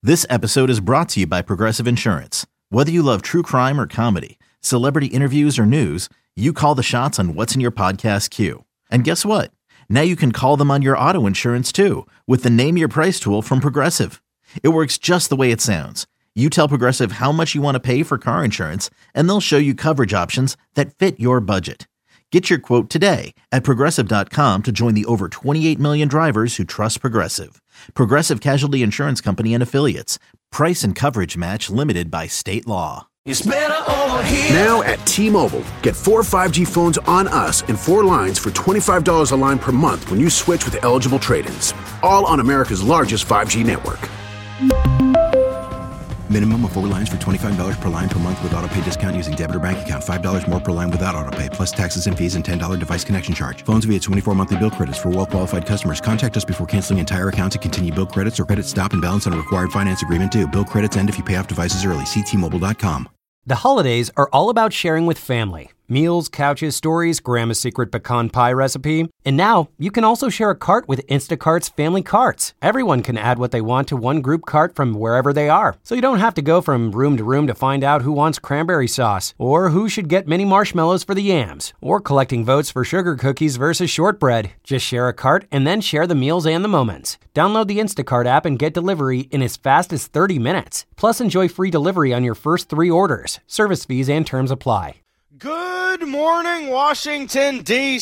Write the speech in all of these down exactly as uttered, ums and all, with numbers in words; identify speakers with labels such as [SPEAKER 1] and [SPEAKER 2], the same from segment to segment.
[SPEAKER 1] This episode is brought to you by Progressive Insurance. Whether you love true crime or comedy, celebrity interviews or news, you call the shots on what's in your podcast queue. And guess what? Now you can call them on your auto insurance too with the Name Your Price tool from Progressive. It works just the way it sounds. You tell Progressive how much you want to pay for car insurance, and they'll show you coverage options that fit your budget. Get your quote today at Progressive dot com to join the over twenty-eight million drivers who trust Progressive. Progressive Casualty Insurance Company and Affiliates. Price and coverage match limited by state law.
[SPEAKER 2] It's better over here.
[SPEAKER 3] Now at T-Mobile, get four five G phones on us and four lines for twenty-five dollars a line per month when you switch with eligible trade-ins. All on America's largest five G network.
[SPEAKER 4] Minimum of four lines for twenty-five dollars per line per month with autopay discount using debit or bank account. five dollars more per line without autopay, plus taxes and fees and ten dollars device connection charge. Phones via twenty-four monthly bill credits for well-qualified customers. Contact us before canceling entire account to continue bill credits or credit stop and balance on a required finance agreement due. Bill credits end if you pay off devices early. See T Mobile dot com.
[SPEAKER 5] The holidays are all about sharing with family. Meals, couches, stories, Grandma's secret pecan pie recipe. And now, you can also share a cart with Instacart's Family Carts. Everyone can add what they want to one group cart from wherever they are. So you don't have to go from room to room to find out who wants cranberry sauce, or who should get mini marshmallows for the yams, or collecting votes for sugar cookies versus shortbread. Just share a cart and then share the meals and the moments. Download the Instacart app and get delivery in as fast as thirty minutes. Plus, enjoy free delivery on your first three orders. Service fees and terms apply.
[SPEAKER 6] Good morning, Washington, D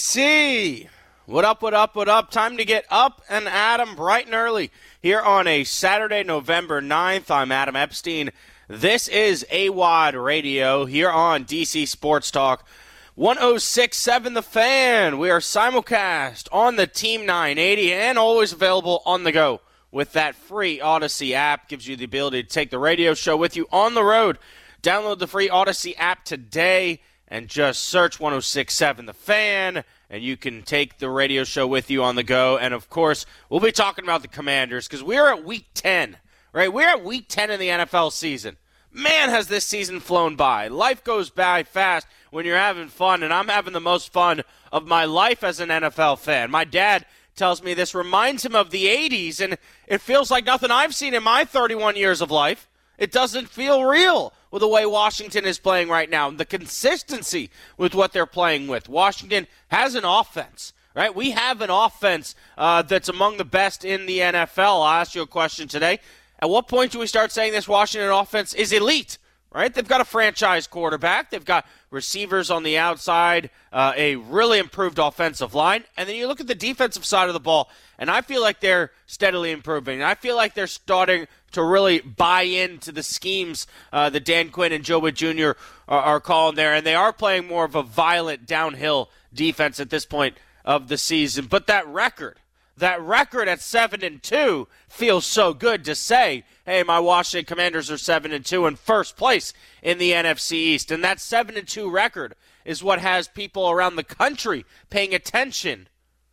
[SPEAKER 6] C What up, what up, what up? Time to get up and at 'em bright and early here on a Saturday, November ninth. I'm Adam Epstein. This is A W O D Radio here on D C Sports Talk one oh six point seven The Fan. We are simulcast on the Team nine eighty and always available on the go with that free Odyssey app. Gives you the ability to take the radio show with you on the road. Download the free Odyssey app today and just search one oh six point seven The Fan, and you can take the radio show with you on the go. And, of course, we'll be talking about the Commanders because we're at week ten, right? We're at week ten in the N F L season. Man, has this season flown by. Life goes by fast when you're having fun, and I'm having the most fun of my life as an N F L fan. My dad tells me this reminds him of the eighties, and it feels like nothing I've seen in my thirty-one years of life. It doesn't feel real with the way Washington is playing right now, the consistency with what they're playing with. Washington has an offense, right? We have an offense uh, that's among the best in the N F L. I'll ask you a question today. At what point do we start saying this Washington offense is elite, right? They've got a franchise quarterback. They've got receivers on the outside, uh, a really improved offensive line. And then you look at the defensive side of the ball, and I feel like they're steadily improving. I feel like they're starting to really buy into the schemes uh, that Dan Quinn and Joe Witt Junior are, are calling there. And they are playing more of a violent downhill defense at this point of the season. But that record, that record at seven and two feels so good to say, hey, my Washington Commanders are seven and two in first place in the N F C East. And that seven and two record is what has people around the country paying attention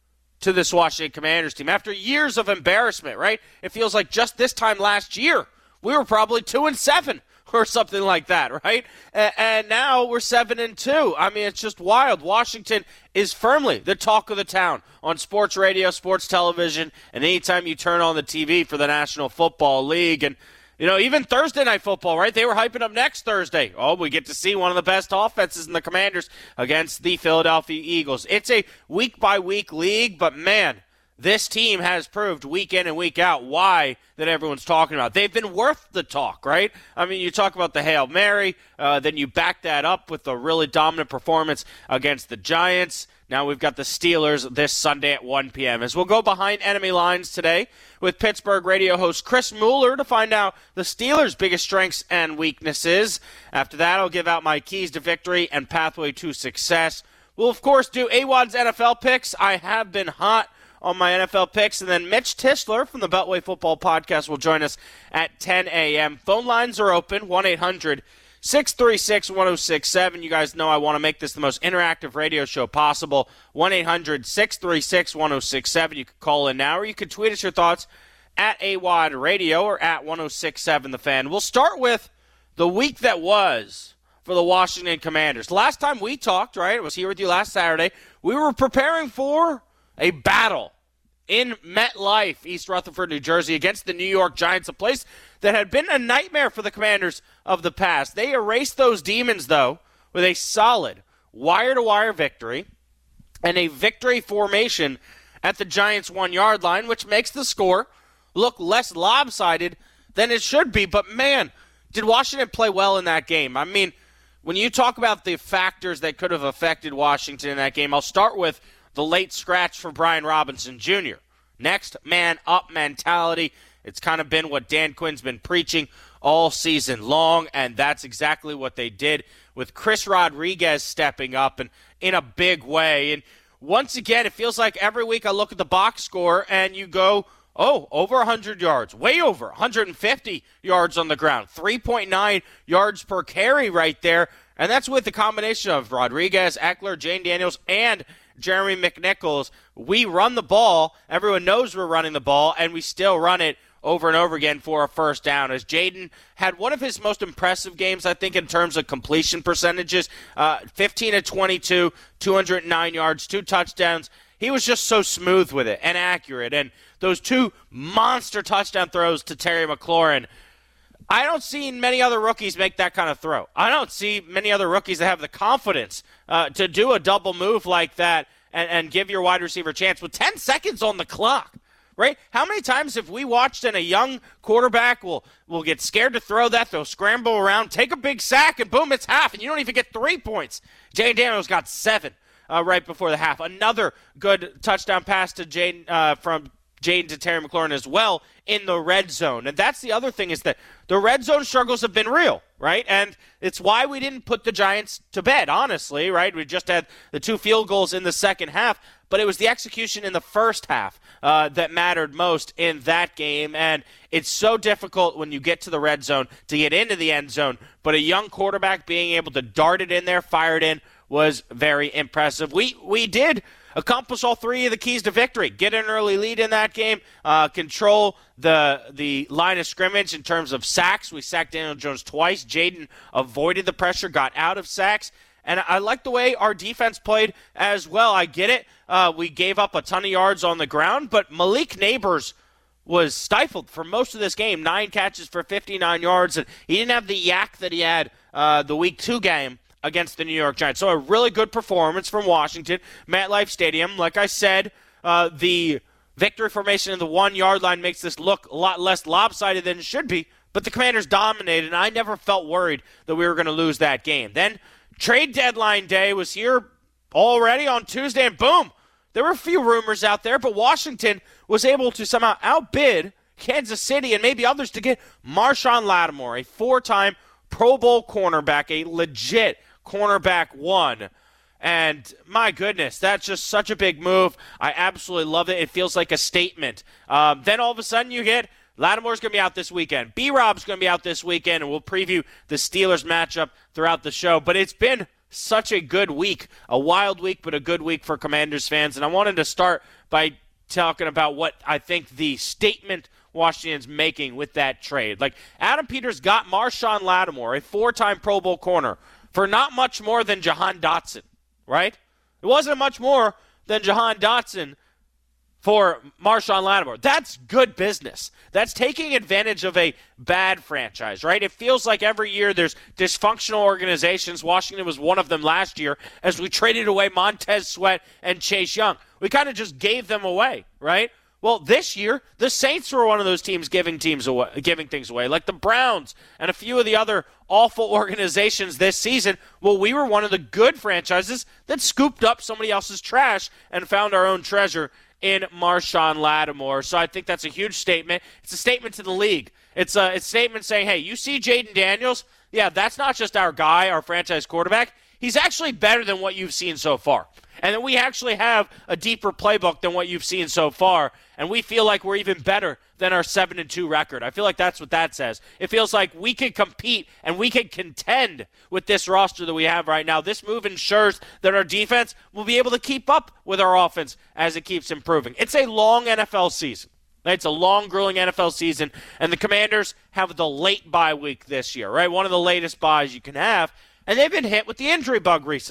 [SPEAKER 6] to this Washington Commanders team. After years of embarrassment, right? It feels like just this time last year, we were probably two and seven or something like that, right? And, and now we're seven and two. I mean, it's just wild. Washington is firmly the talk of the town on sports radio, sports television, and anytime you turn on the T V for the National Football League. And, you know, even Thursday Night Football, right? They were hyping up next Thursday. Oh, we get to see one of the best offenses in the Commanders against the Philadelphia Eagles. It's a week-by-week league, but, man, this team has proved week in and week out why that everyone's talking about. They've been worth the talk, right? I mean, you talk about the Hail Mary, uh, then you back that up with a really dominant performance against the Giants. Now we've got the Steelers this Sunday at one p.m. As we'll go behind enemy lines today with Pittsburgh radio host Chris Mueller to find out the Steelers' biggest strengths and weaknesses. After that, I'll give out my keys to victory and pathway to success. We'll, of course, do A W O D's N F L picks. I have been hot on my N F L picks. And then Mitch Tisler from the Beltway Football Podcast will join us at ten a.m. Phone lines are open, one eight hundred six three six one oh six seven. You guys know I want to make this the most interactive radio show possible. one eight hundred six three six one oh six seven. You can call in now, or you can tweet us your thoughts at A W O D Radio or at one oh six point seven The Fan. We'll start with the week that was for the Washington Commanders. Last time we talked, right, it was here with you last Saturday, we were preparing for a battle in MetLife, East Rutherford, New Jersey, against the New York Giants, a place that had been a nightmare for the Commanders of the past. They erased those demons, though, with a solid wire-to-wire victory and a victory formation at the Giants' one-yard line, which makes the score look less lopsided than it should be. But, man, did Washington play well in that game? I mean, when you talk about the factors that could have affected Washington in that game, I'll start with the late scratch for Brian Robinson Junior Next man up mentality. It's kind of been what Dan Quinn's been preaching all season long, and that's exactly what they did with Chris Rodriguez stepping up and in a big way. And once again, it feels like every week I look at the box score and you go, oh, over one hundred yards, way over, one hundred fifty yards on the ground, three point nine yards per carry right there. And that's with the combination of Rodriguez, Eckler, Jane Daniels, and Jeremy McNichols. We run the ball. Everyone knows we're running the ball, and we still run it over and over again for a first down, as Jaden had one of his most impressive games, I think, in terms of completion percentages. Uh, fifteen of twenty-two, two hundred nine yards, two touchdowns. He was just so smooth with it and accurate. And those two monster touchdown throws to Terry McLaurin, I don't see many other rookies make that kind of throw. I don't see many other rookies that have the confidence uh, to do a double move like that and, and give your wide receiver a chance with ten seconds on the clock. Right? How many times have we watched and a young quarterback will will get scared to throw that, they'll scramble around, take a big sack, and boom, it's half, and you don't even get three points. Jane Daniels got seven uh, right before the half. Another good touchdown pass to Jane uh, from Jaden to Terry McLaurin as well in the red zone. And that's the other thing, is that the red zone struggles have been real, right? And it's why we didn't put the Giants to bed, honestly, right? We just had the two field goals in the second half, but it was the execution in the first half uh, that mattered most in that game. And it's so difficult when you get to the red zone to get into the end zone, but a young quarterback being able to dart it in there, fire it in, was very impressive. We we did accomplish all three of the keys to victory. Get an early lead in that game, uh, control the the line of scrimmage in terms of sacks. We sacked Daniel Jones twice. Jaden avoided the pressure, got out of sacks. And I like the way our defense played as well. I get it. Uh, we gave up a ton of yards on the ground, but Malik Neighbors was stifled for most of this game. Nine catches for fifty-nine yards, and he didn't have the yak that he had uh, the week two game against the New York Giants. So a really good performance from Washington. MetLife Stadium, like I said, uh, the victory formation in the one-yard line makes this look a lot less lopsided than it should be, but the Commanders dominated, and I never felt worried that we were going to lose that game. Then trade deadline day was here already on Tuesday, and boom, there were a few rumors out there, but Washington was able to somehow outbid Kansas City and maybe others to get Marshawn Lattimore, a four-time Pro Bowl cornerback, a legit cornerback one. And my goodness, that's just such a big move. I absolutely love it. It feels like a statement. Um, then all of a sudden you get Lattimore's going to be out this weekend. B-Rob's going to be out this weekend, and we'll preview the Steelers matchup throughout the show. But it's been such a good week, a wild week, but a good week for Commanders fans. And I wanted to start by talking about what I think the statement Washington's making with that trade. Like, Adam Peters got Marshawn Lattimore, a four-time Pro Bowl corner, for not much more than Jahan Dotson, right? It wasn't much more than Jahan Dotson for Marshawn Lattimore. That's good business. That's taking advantage of a bad franchise, right? It feels like every year there's dysfunctional organizations. Washington was one of them last year as we traded away Montez Sweat and Chase Young. We kind of just gave them away, right? Well, this year, the Saints were one of those teams giving teams away, giving things away, like the Browns and a few of the other awful organizations this season. Well, we were one of the good franchises that scooped up somebody else's trash and found our own treasure in Marshawn Lattimore. So I think that's a huge statement. It's a statement to the league. It's a, it's a statement saying, hey, you see Jaden Daniels? Yeah, that's not just our guy, our franchise quarterback. He's actually better than what you've seen so far. And that we actually have a deeper playbook than what you've seen so far. And we feel like we're even better than our seven and two record. I feel like that's what that says. It feels like we can compete and we can contend with this roster that we have right now. This move ensures that our defense will be able to keep up with our offense as it keeps improving. It's a long N F L season. It's a long, grueling N F L season. And the Commanders have the late bye week this year, right? One of the latest byes you can have. And they've been hit with the injury bug recently.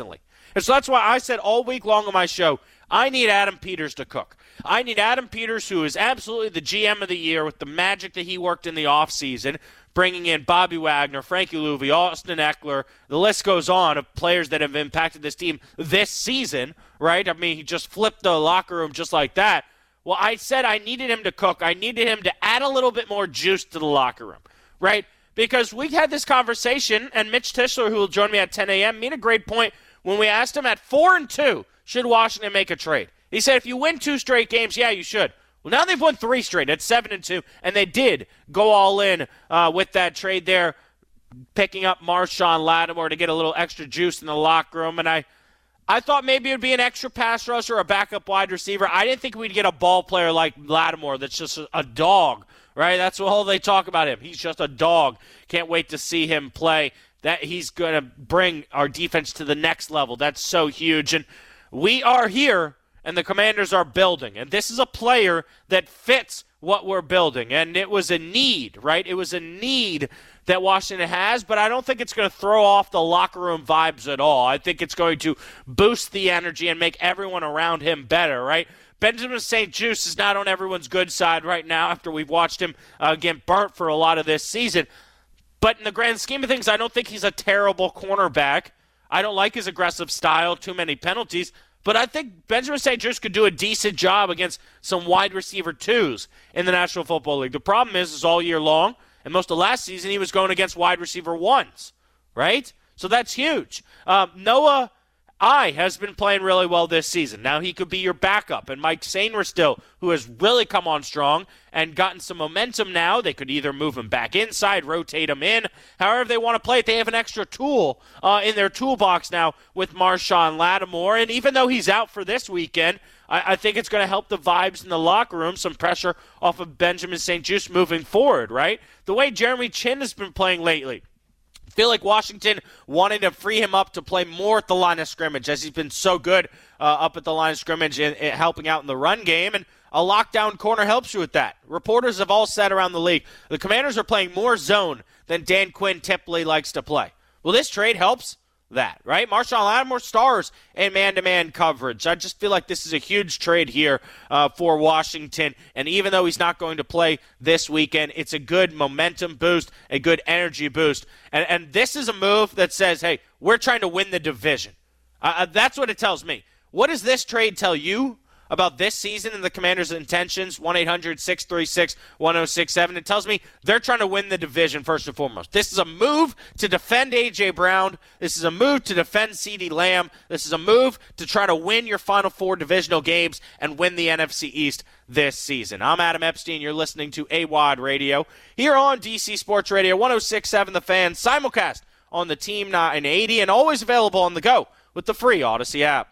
[SPEAKER 6] And so that's why I said all week long on my show, I need Adam Peters to cook. I need Adam Peters, who is absolutely the G M of the year with the magic that he worked in the offseason, bringing in Bobby Wagner, Frankie Luvu, Austin Eckler. The list goes on of players that have impacted this team this season, right? I mean, he just flipped the locker room just like that. Well, I said I needed him to cook. I needed him to add a little bit more juice to the locker room, right? Because we had this conversation, and Mitch Tischler, who will join me at ten a.m., made a great point when we asked him at four and two, should Washington make a trade? He said if you win two straight games, yeah, you should. Well, now they've won three straight at seven and two, and they did go all in uh, with that trade there, picking up Marshon Lattimore to get a little extra juice in the locker room. And I, I thought maybe it would be an extra pass rusher, a backup wide receiver. I didn't think we'd get a ball player like Lattimore that's just a, a dog, right? That's all they talk about him. He's just a dog. Can't wait to see him play. That he's going to bring our defense to the next level. That's so huge. And we are here, and the Commanders are building. And this is a player that fits what we're building. And it was a need, right? It was a need that Washington has, but I don't think it's going to throw off the locker room vibes at all. I think it's going to boost the energy and make everyone around him better, right? Benjamin Saint-Juste is not on everyone's good side right now after we've watched him uh, get burnt for a lot of this season. But in the grand scheme of things, I don't think he's a terrible cornerback. I don't like his aggressive style, too many penalties. But I think Benjamin Saint-Juste could do a decent job against some wide receiver twos in the National Football League. The problem is, is all year long, and most of last season, he was going against wide receiver ones, right? So that's huge. Um, Noah I has been playing really well this season. Now he could be your backup. And Mike Sainristil, who has really come on strong and gotten some momentum now, they could either move him back inside, rotate him in. However they want to play it, they have an extra tool uh, in their toolbox now with Marshon Lattimore. And even though he's out for this weekend, I, I think it's going to help the vibes in the locker room, some pressure off of Benjamin Saint-Juste moving forward, right? The way Jeremy Chinn has been playing lately, I feel like Washington wanted to free him up to play more at the line of scrimmage, as he's been so good uh, up at the line of scrimmage and, and helping out in the run game. And a lockdown corner helps you with that. Reporters have all said around the league, the Commanders are playing more zone than Dan Quinn typically likes to play. Well, this trade helps that, right? Marshon Lattimore stars in man-to-man coverage. I just feel like this is a huge trade here uh, for Washington, and even though he's not going to play this weekend, it's a good momentum boost, a good energy boost, and, and this is a move that says, hey, we're trying to win the division. Uh, that's what it tells me. What does this trade tell you about this season and the Commanders' intentions? one eight hundred six three six one oh six seven. It tells me they're trying to win the division first and foremost. This is a move to defend A J. Brown. This is a move to defend CeeDee Lamb. This is a move to try to win your Final Four divisional games and win the N F C East this season. I'm Adam Epstein. You're listening to A W O D Radio here on D C Sports Radio, one oh six point seven The Fan, simulcast on the Team nine eighty, and always available on the go with the free Odyssey app.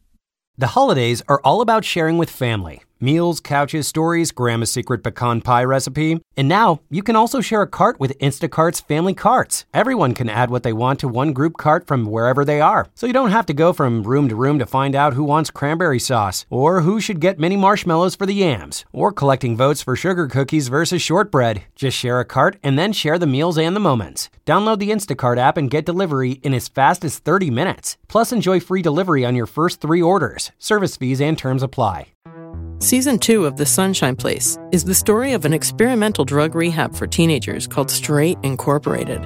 [SPEAKER 5] The holidays are all about sharing with family. Meals, couches, stories, Grandma's secret pecan pie recipe. And now, you can also share a cart with Instacart's Family Carts. Everyone can add what they want to one group cart from wherever they are. So you don't have to go from room to room to find out who wants cranberry sauce, or who should get mini marshmallows for the yams, or collecting votes for sugar cookies versus shortbread. Just share a cart and then share the meals and the moments. Download the Instacart app and get delivery in as fast as thirty minutes. Plus, enjoy free delivery on your first three orders. Service fees and terms apply.
[SPEAKER 2] Season two of The Sunshine Place is the story of an experimental drug rehab for teenagers called Straight Incorporated,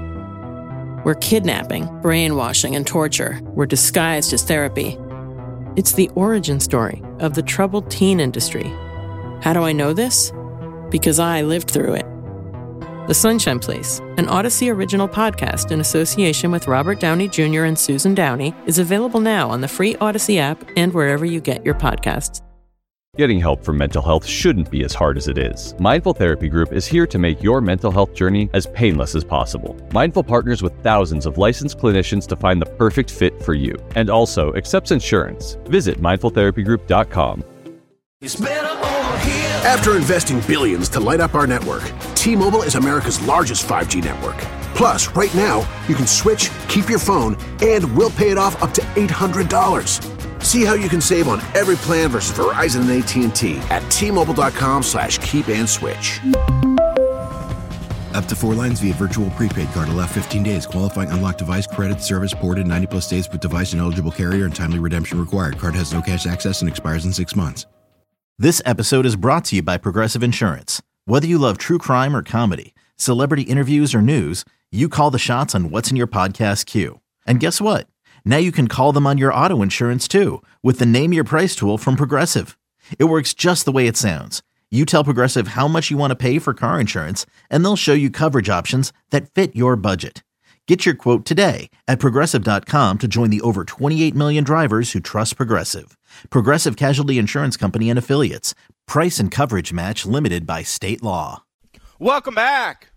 [SPEAKER 2] where kidnapping, brainwashing, and torture were disguised as therapy. It's the origin story of the troubled teen industry. How do I know this? Because I lived through it. The Sunshine Place, an Odyssey original podcast in association with Robert Downey Junior and Susan Downey, is available now on the free Odyssey app and wherever you get your podcasts.
[SPEAKER 7] Getting help for mental health shouldn't be as hard as it is. Mindful Therapy Group is here to make your mental health journey as painless as possible. Mindful partners with thousands of licensed clinicians to find the perfect fit for you, and also accepts insurance. Visit mindful therapy group dot com.
[SPEAKER 3] After investing billions to light up our network, T-Mobile is America's largest five G network. Plus, right now, you can switch, keep your phone, and we'll pay it off up to eight hundred dollars. See how you can save on every plan versus Verizon and A T and T at T Mobile dot com slash keep and switch.
[SPEAKER 4] Up to four lines via virtual prepaid card. Allow fifteen days. Qualifying unlocked device credit service ported ninety plus days with device and eligible carrier and timely redemption required. Card has no cash access and expires in six months.
[SPEAKER 1] This episode is brought to you by Progressive Insurance. Whether you love true crime or comedy, celebrity interviews or news, you call the shots on what's in your podcast queue. And guess what? Now you can call them on your auto insurance too with the Name Your Price tool from Progressive. It works just the way it sounds. You tell Progressive how much you want to pay for car insurance, and they'll show you coverage options that fit your budget. Get your quote today at Progressive dot com to join the over twenty-eight million drivers who trust Progressive. Progressive Casualty Insurance Company and Affiliates. Price and coverage match limited by state law.
[SPEAKER 6] Welcome back.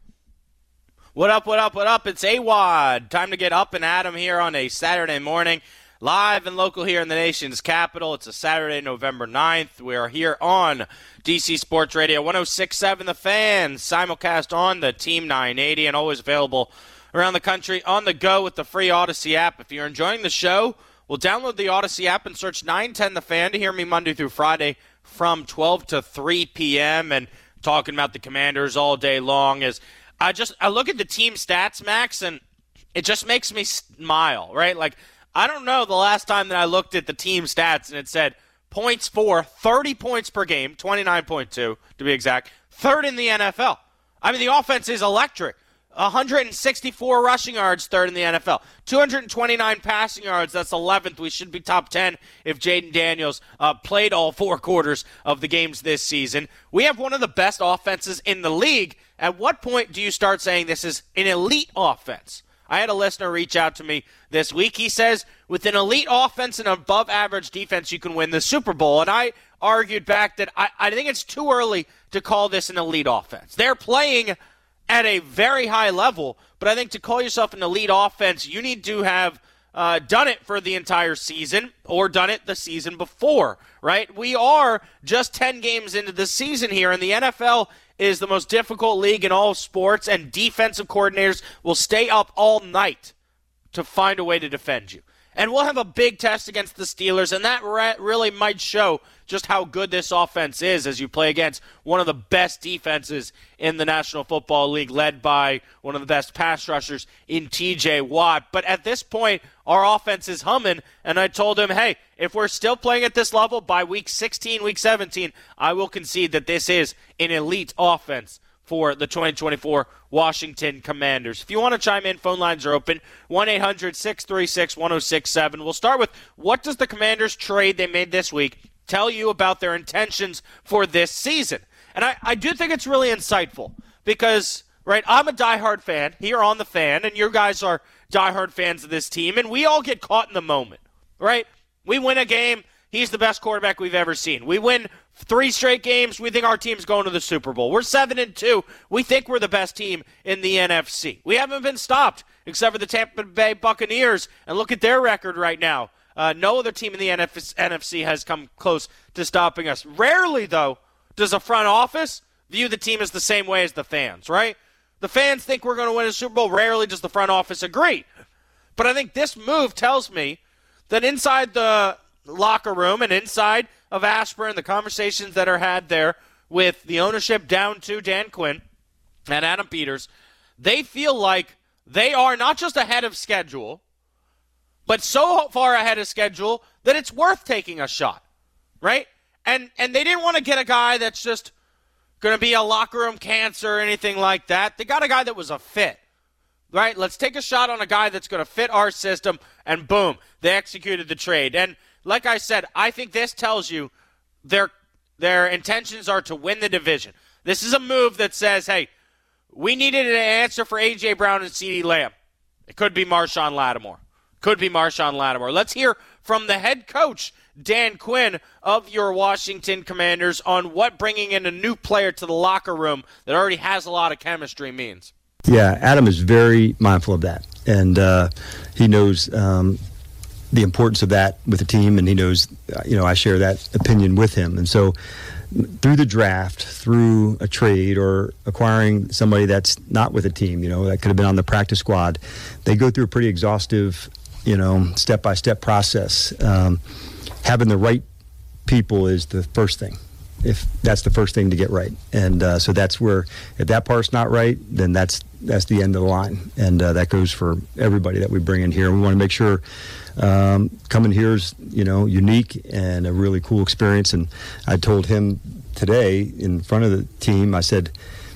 [SPEAKER 6] What up, what up, what up? It's A W O D. Time to get up and at 'em here on a Saturday morning. Live and local here in the nation's capital. It's a Saturday, November ninth. We are here on D C Sports Radio one oh six point seven The Fan, simulcast on the Team nine eighty, and always available around the country on the go with the free Odyssey app. If you're enjoying the show, well, download the Odyssey app and search nine ten The Fan to hear me Monday through Friday from twelve to three p.m. and talking about the Commanders all day long. As I just I look at the team stats, Max, and it just makes me smile, right? Like, I don't know the last time that I looked at the team stats and it said points for, thirty points per game, twenty-nine point two to be exact, third in the N F L. I mean, the offense is electric. one hundred sixty-four rushing yards, third in the N F L. two hundred twenty-nine passing yards, that's eleventh. We should be top ten if Jaden Daniels uh, played all four quarters of the games this season. We have one of the best offenses in the league. At what point do you start saying this is an elite offense? I had a listener reach out to me this week. He says, with an elite offense and above average defense, you can win the Super Bowl. And I argued back that I, I think it's too early to call this an elite offense. They're playing at a very high level, but I think to call yourself an elite offense, you need to have uh, done it for the entire season or done it the season before, right? We are just ten games into the season here, and the N F L is the most difficult league in all sports, and defensive coordinators will stay up all night to find a way to defend you. And we'll have a big test against the Steelers, and that re- really might show just how good this offense is as you play against one of the best defenses in the National Football League, led by one of the best pass rushers in T J Watt. But at this point, our offense is humming, and I told him, hey, if we're still playing at this level by week sixteen, week seventeen, I will concede that this is an elite offense for the twenty twenty-four Washington Commanders. If you want to chime in, phone lines are open, one eight hundred six three six one oh six seven. We'll start with, what does the Commanders trade they made this week tell you about their intentions for this season? And I, I do think it's really insightful because, right, I'm a diehard fan here on The Fan, and you guys are diehard fans of this team, and we all get caught in the moment, right? We win a game, he's the best quarterback we've ever seen. We win three straight games, we think our team's going to the Super Bowl. We're seven and two, we think we're the best team in the N F C. We haven't been stopped except for the Tampa Bay Buccaneers, and look at their record right now. Uh, no other team in the N F C has come close to stopping us. Rarely, though, does a front office view the team as the same way as the fans, right? The fans think we're going to win a Super Bowl. Rarely does the front office agree. But I think this move tells me that inside the locker room and inside of Ashburn, the conversations that are had there with the ownership down to Dan Quinn and Adam Peters, they feel like they are not just ahead of schedule, but so far ahead of schedule that it's worth taking a shot, right? And and they didn't want to get a guy that's just going to be a locker room cancer or anything like that. They got a guy that was a fit, right? Let's take a shot on a guy that's going to fit our system, and boom, they executed the trade. And like I said, I think this tells you their their intentions are to win the division. This is a move that says, hey, we needed an answer for A J. Brown and CeeDee Lamb. It could be Marshawn Lattimore. Could be Marshawn Lattimore. Let's hear from the head coach, Dan Quinn, of your Washington Commanders on what bringing in a new player to the locker room that already has a lot of chemistry means.
[SPEAKER 8] Yeah, Adam is very mindful of that, and uh, he knows um, the importance of that with the team, and he knows, you know, I share that opinion with him. And so through the draft, through a trade, or acquiring somebody that's not with a team, you know, that could have been on the practice squad, they go through a pretty exhaustive, you know, step-by-step process. Um, having the right people is the first thing. if that's the first thing to get right. And uh, so that's where, if that part's not right, then that's that's the end of the line. And uh, that goes for everybody that we bring in here. We want to make sure um, coming here is, you know, unique and a really cool experience. And I told him today in front of the team, I said,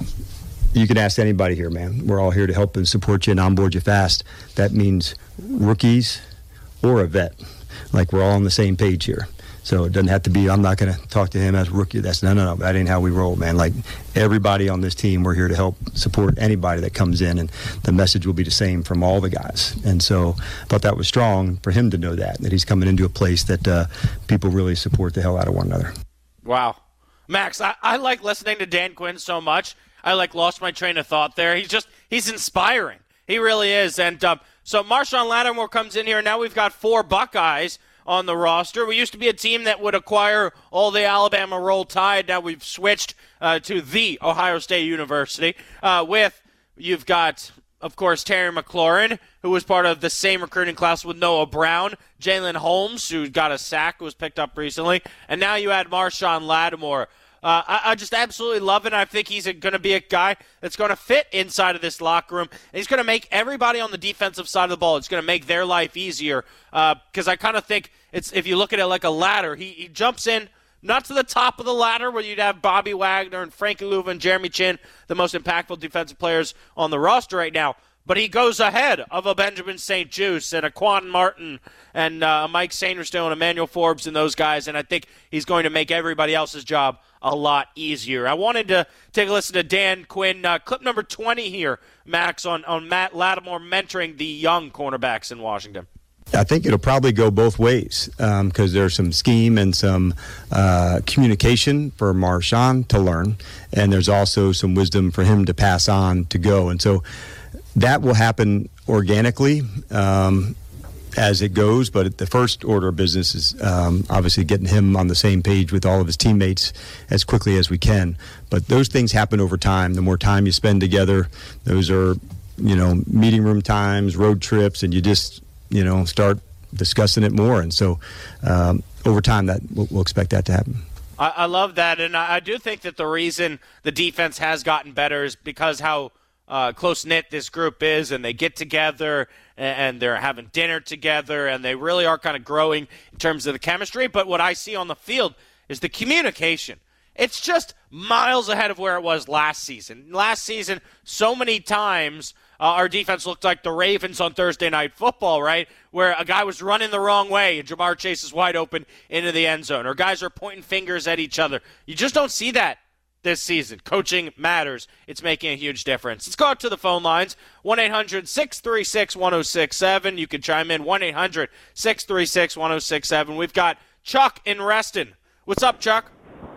[SPEAKER 8] you can ask anybody here, man. We're all here to help and support you and onboard you fast. That means rookies or a vet. Like, we're all on the same page here. So it doesn't have to be, I'm not going to talk to him as a rookie. That's no, no, no. That ain't how we roll, man. Like, everybody on this team, we're here to help support anybody that comes in, and the message will be the same from all the guys. And so I thought that was strong for him to know that, that he's coming into a place that uh, people really support the hell out of one another.
[SPEAKER 6] Wow. Max, I, I like listening to Dan Quinn so much. I, like, lost my train of thought there. He's just, he's inspiring. He really is. And um, so Marshawn Lattimore comes in here. Now we've got four Buckeyes on the roster. We used to be a team that would acquire all the Alabama Roll Tide. Now we've switched uh, to the Ohio State University uh, with, you've got, of course, Terry McLaurin, who was part of the same recruiting class with Noah Brown, Jalen Holmes, who got a sack, who was picked up recently, and now you add Marshawn Lattimore. Uh, I, I just absolutely love it. I think he's going to be a guy that's going to fit inside of this locker room. And he's going to make everybody on the defensive side of the ball, it's going to make their life easier. Because uh, I kind of think it's, if you look at it like a ladder, he, he jumps in, not to the top of the ladder where you'd have Bobby Wagner and Frankie Louva and Jeremy Chin, the most impactful defensive players on the roster right now. But he goes ahead of a Benjamin Saint Juste and a Quan Martin and uh, a Mike Sainristil and Emmanuel Forbes and those guys. And I think he's going to make everybody else's job a lot easier. I wanted to take a listen to Dan Quinn. Uh, clip number twenty here, Max, on, on Matt Lattimore mentoring the young cornerbacks in Washington.
[SPEAKER 8] I think it'll probably go both ways because um, there's some scheme and some uh, communication for Marshawn to learn, and there's also some wisdom for him to pass on to go. And so that will happen organically um, as it goes, but the first order of business is um, obviously getting him on the same page with all of his teammates as quickly as we can. But those things happen over time. The more time you spend together, those are, you know, meeting room times, road trips, and you just, you know, start discussing it more. And so um, over time, that we'll, we'll expect that to happen.
[SPEAKER 6] I, I love that, and I, I do think that the reason the defense has gotten better is because how Uh, close-knit this group is, and they get together, and, and they're having dinner together, and they really are kind of growing in terms of the chemistry. But what I see on the field is the communication. It's just miles ahead of where it was last season. Last season, so many times uh, our defense looked like the Ravens on Thursday Night Football, right, where a guy was running the wrong way and Jamar Chase is wide open into the end zone, or guys are pointing fingers at each other. You just don't see that this season. Coaching matters. It's making a huge difference. Let's go out to the phone lines. one eight hundred six three six one oh six seven. You can chime in. one eight hundred six three six one oh six seven. We've got Chuck in Reston. What's up, Chuck?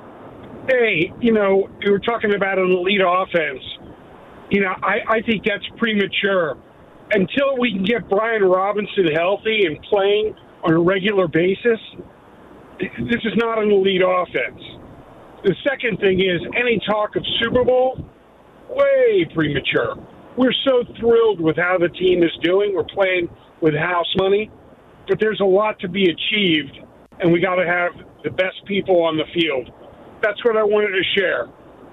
[SPEAKER 9] Hey, you know, we were talking about an elite offense. You know, I, I think that's premature. Until we can get Brian Robinson healthy and playing on a regular basis, this is not an elite offense. The second thing is any talk of Super Bowl, way premature. We're so thrilled with how the team is doing. We're playing with house money, but there's a lot to be achieved, and we got to have the best people on the field. That's what I wanted to share.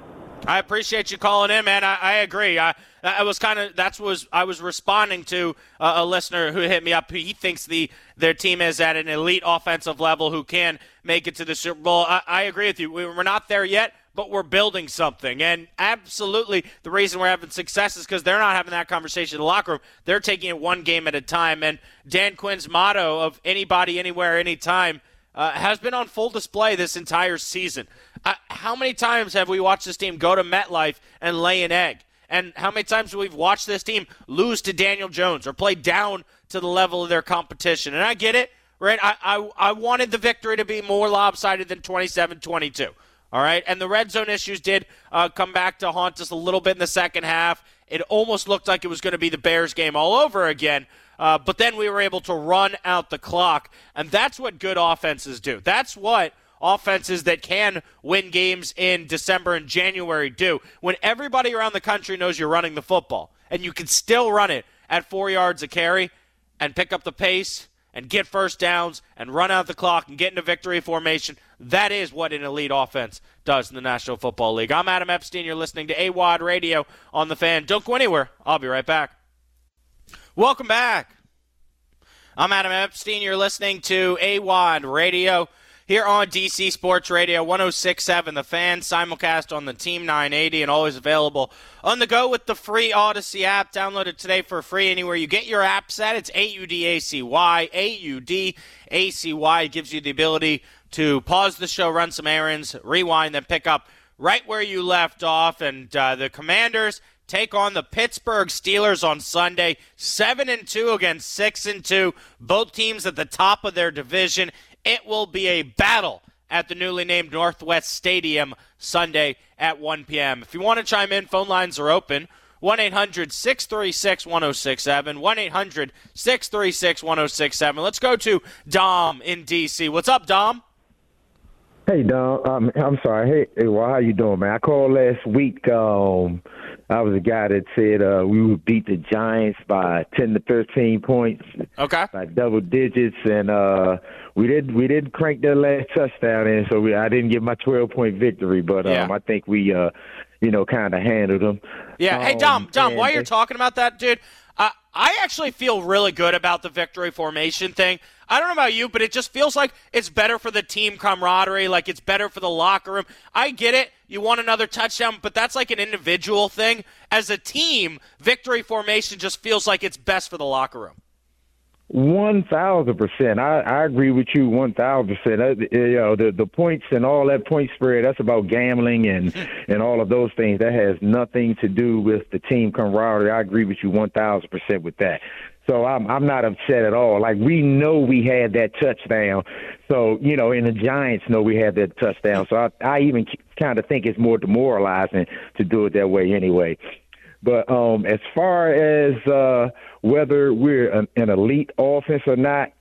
[SPEAKER 6] I appreciate you calling in, man. I, I agree. I, I was kind of that's was I was responding to uh, a listener who hit me up. He thinks the their team is at an elite offensive level who can make it to the Super Bowl. I, I agree with you. We're not there yet, but we're building something. And absolutely, the reason we're having success is because they're not having that conversation in the locker room. They're taking it one game at a time. And Dan Quinn's motto of anybody, anywhere, anytime uh, has been on full display this entire season. Uh, how many times have we watched this team go to MetLife and lay an egg? And how many times have we watched this team lose to Daniel Jones or play down to the level of their competition? And I get it, right? I, I, I wanted the victory to be more lopsided than twenty-seven twenty-two, all right? And the red zone issues did uh, come back to haunt us a little bit in the second half. It almost looked like it was going to be the Bears game all over again. Uh, but then we were able to run out the clock, and that's what good offenses do. That's what offenses that can win games in December and January do. When everybody around the country knows you're running the football, and you can still run it at four yards a carry and pick up the pace and get first downs and run out the clock and get into victory formation. That is what an elite offense does in the National Football League. I'm Adam Epstein. You're listening to A W O D Radio on The Fan. Don't go anywhere. I'll be right back. Welcome back. I'm Adam Epstein. You're listening to A W O D Radio here on D C Sports Radio, one oh six point seven The Fan, simulcast on the Team nine eighty, and always available on the go with the free Odyssey app. Download it today for free anywhere you get your apps at. It's A U D A C Y, A U D A C Y. It gives you the ability to pause the show, run some errands, rewind, then pick up right where you left off. And uh, the Commanders take on the Pittsburgh Steelers on Sunday, seven and two against six and two. Both teams at the top of their division. It will be a battle at the newly named Northwest Stadium Sunday at one p.m. If you want to chime in, phone lines are open. one eight hundred six three six one oh six seven. one eight hundred six three six one oh six seven. Let's go to Dom in D C. What's up, Dom?
[SPEAKER 10] Hey, Dom. Um, I'm sorry. Hey, hey, well, how you doing, man? I called last week. Um, I was a guy that said uh, we would beat the Giants by ten to thirteen points.
[SPEAKER 6] Okay.
[SPEAKER 10] By double digits, and uh, we did we did crank that last touchdown in, so we, I didn't get my twelve point victory, but um,
[SPEAKER 6] yeah.
[SPEAKER 10] I think we, uh, you know, kind of handled them.
[SPEAKER 6] Yeah.
[SPEAKER 10] Um,
[SPEAKER 6] hey, Dom. Dom, while you're
[SPEAKER 10] and,
[SPEAKER 6] talking about that, dude, uh, I actually feel really good about the victory formation thing. I don't know about you, but it just feels like it's better for the team camaraderie, like it's better for the locker room. I get it. You want another touchdown, but that's like an individual thing. As a team, victory formation just feels like it's best for the locker room.
[SPEAKER 10] One thousand percent. I, I agree with you. One thousand percent. Uh, You know, the the points and all that point spread. That's about gambling and and all of those things. That has nothing to do with the team camaraderie. I agree with you one thousand percent with that. So I'm I'm not upset at all. Like, we know we had that touchdown. So, you know, and the Giants know we had that touchdown. So I, I even kind of think it's more demoralizing to do it that way anyway. But um, as far as uh, whether we're an, an elite offense or not,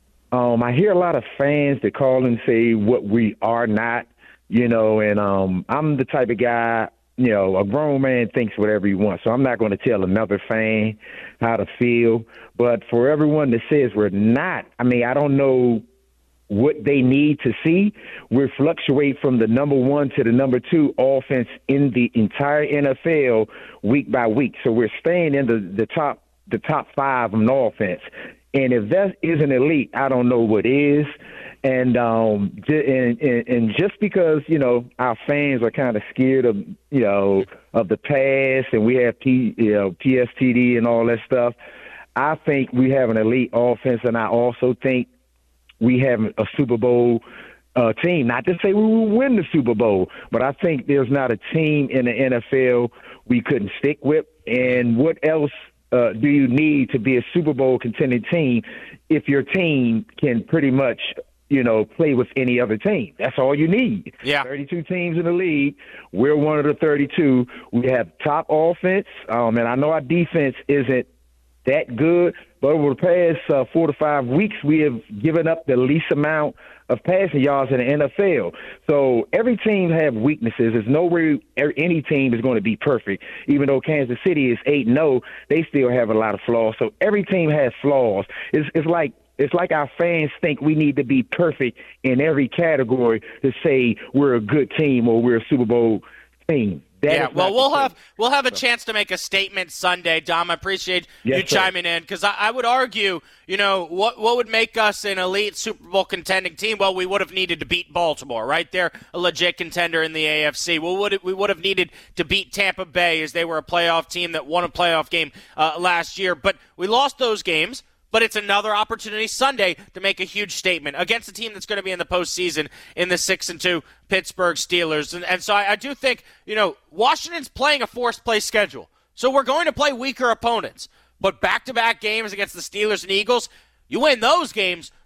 [SPEAKER 10] um, I hear a lot of fans that call and say what we are not, you know, and um, I'm the type of guy, you know, a grown man thinks whatever he wants. So I'm not going to tell another fan how to feel. But for everyone that says we're not, I mean, I don't know what they need to see. We fluctuate from the number one to the number two offense in the entire N F L week by week. So we're staying in the, the top the top five on offense. And if that isn't elite, I don't know what is. And um, and, and and just because, you know, our fans are kind of scared of, you know, of the past, and we have P, you know, P S T D and all that stuff, I think we have an elite offense, and I also think we have a Super Bowl uh, team. Not to say we will win the Super Bowl, but I think there's not a team in the N F L we couldn't stick with. And what else uh, do you need to be a Super Bowl contending team if your team can pretty much, you know, play with any other team? That's all you need.
[SPEAKER 6] Yeah.
[SPEAKER 10] thirty-two teams in the league. We're one of the thirty-two. We have top offense, um, and I know our defense isn't that good, but over the past uh, four to five weeks, we have given up the least amount of passing yards in the N F L. So every team have weaknesses. There's no way any team is going to be perfect. Even though Kansas City is eight and oh, they still have a lot of flaws. So every team has flaws. It's, it's like It's like our fans think we need to be perfect in every category to say we're a good team or we're a Super Bowl team. That
[SPEAKER 6] yeah, well, we'll have we'll have a chance to make a statement Sunday, Dom. I appreciate
[SPEAKER 10] yes,
[SPEAKER 6] you chiming in, because I, I would argue, you know, what what would make us an elite Super Bowl contending team? Well, we would have needed to beat Baltimore, right? They're a legit contender in the A F C. Well, would it, we would have needed to beat Tampa Bay, as they were a playoff team that won a playoff game uh, last year. But we lost those games. But it's another opportunity Sunday to make a huge statement against a team that's going to be in the postseason in the six and two Pittsburgh Steelers. And, and so I, I do think, you know, Washington's playing a forced play schedule. So we're going to play weaker opponents. But back-to-back games against the Steelers and Eagles, you win those games,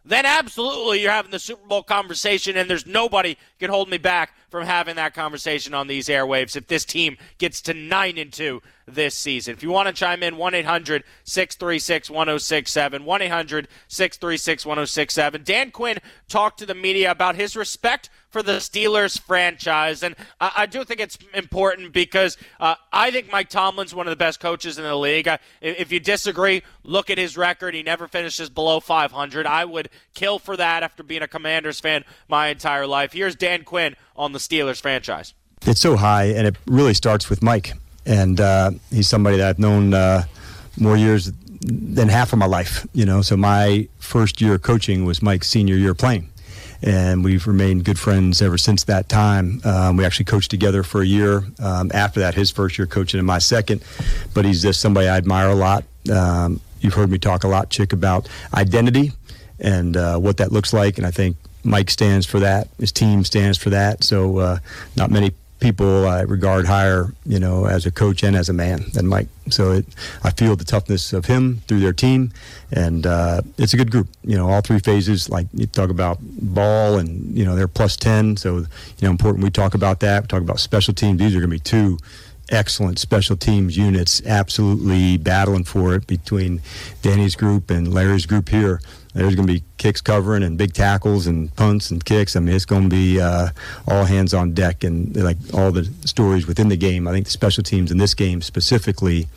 [SPEAKER 6] then absolutely you're having the Super Bowl conversation, and there's nobody can hold me back from having that conversation on these airwaves if this team gets to nine and two this season. If you want to chime in, one eight hundred six three six one oh six seven, one eight hundred six three six one oh six seven. Dan Quinn talked to the media about his respect for the Steelers franchise, and I, I do think it's important because uh, I think Mike Tomlin's one of the best coaches in the league. I, if you disagree, look at his record. He never finishes below five hundred. I would kill for that after being a Commanders fan my entire life. Here's Dan Quinn on the Steelers franchise.
[SPEAKER 8] It's so high, and it really starts with Mike. And uh, he's somebody that I've known uh, more years than half of my life. You know, so my first year coaching was Mike's senior year playing. And we've remained good friends ever since that time. Um, we actually coached together for a year. Um, after that, his first year coaching and my second. But he's just somebody I admire a lot. Um, you've heard me talk a lot, Chick, about identity and uh, what that looks like. And I think Mike stands for that. His team stands for that. So uh, not many people I regard higher, you know, as a coach and as a man than Mike. So it, I feel the toughness of him through their team, and uh, it's a good group. You know, all three phases, like you talk about ball, and, you know, they're plus ten, so, you know, important we talk about that. We talk about special teams. These are going to be two excellent special teams units, absolutely battling for it between Danny's group and Larry's group here. There's going to be kicks covering and big tackles and punts and kicks. I mean, it's going to be uh, all hands on deck, and like all the stories within the game. I think the special teams in this game specifically